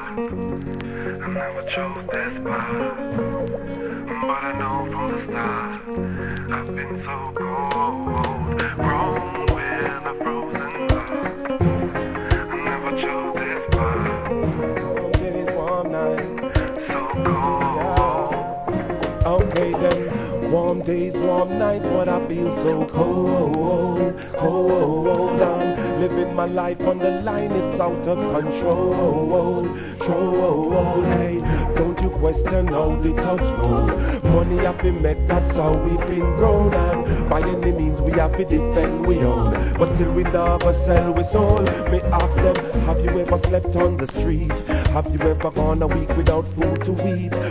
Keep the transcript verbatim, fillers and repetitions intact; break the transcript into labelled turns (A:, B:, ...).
A: I never chose this path, but I know from the start I've been so cold, grown with a frozen heart. I never chose this path.
B: Warm days, warm nights.
A: So cold.
B: Okay then, warm days, warm nights, but I feel so cold, cold. I'm living my life on the line, it's out of control, control. Hey, don't you question how the thugs roll. Money have been make, that's how we've been grown. And by any means we have to defend we own. But still we never sell we soul. Me ask them, have you ever slept on the street? Have you ever gone a week without food to eat?